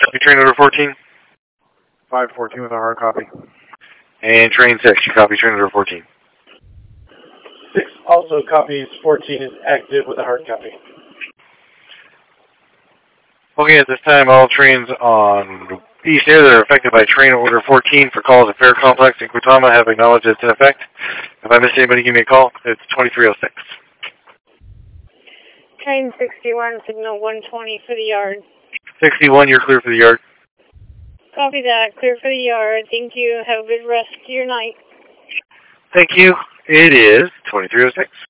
copy train order 14? 514 with a hard copy. And train 6, you copy train order 14? 6 also copies 14 is active with a hard copy. Okay, at this time, all trains on East Air that are affected by train order 14 for calls at Fair Complex in Kutama have acknowledged it's in effect. If I missed anybody, give me a call. It's 2306. Train 61, signal 120 for the yard. 61, you're clear for the yard. Copy that. Clear for the yard. Thank you. Have a good rest of your night. Thank you. It is 2306.